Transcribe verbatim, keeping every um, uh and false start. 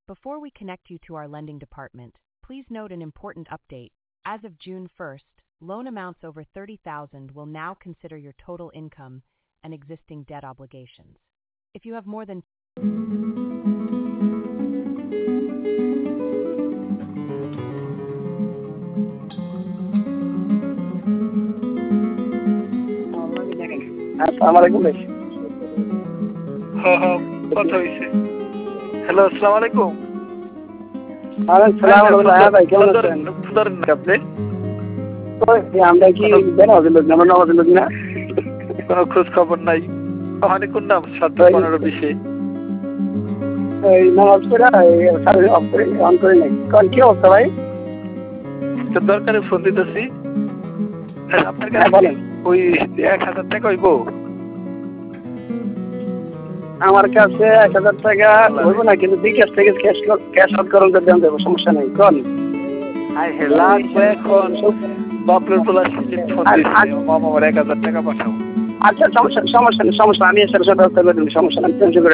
Before we connect you to our lending department, please note an important update. As of June first, loan amounts over thirty thousand will now consider your total income and existing debt obligations. If you have more than আসসালামু আলাইকুম ভাই। হ্যাঁ হ্যাঁ কথা হয়েছে। Hello আসসালামু আলাইকুম। হ্যাঁ ভাই কেমন আছেন? আপনি আমরা কি নামাজের লোক আমরা নামাজের লোক না, কোনো খোঁজ খবর নাই। ওখানে কোন নাম সাত পনেরো বিশে এই নামাজ পড়া অফ করে অন করে নাই। কারণ কি অবস্থা ভাই? তো দরকারে ফোন দিতেছি। আপনার কাছে বলেন। ওই এক হাজার টাকা হইব? আমার কাছে এক হাজার টাকা হইব না, কিন্তু বিকাশ থেকে ক্যাশ ক্যাশ আউট করুন তো দেন দেবো, সমস্যা নেই। কোন লাগবে এখন বাপরের পোলা ফোন দিচ্ছে মামা আমার এক হাজার টাকা পাঠাও। আচ্ছা সমস্যা সমস্যা নেই সমস্যা আমি এসে ব্যবস্থা করে দেবো, সমস্যা নেই, টেনশন করে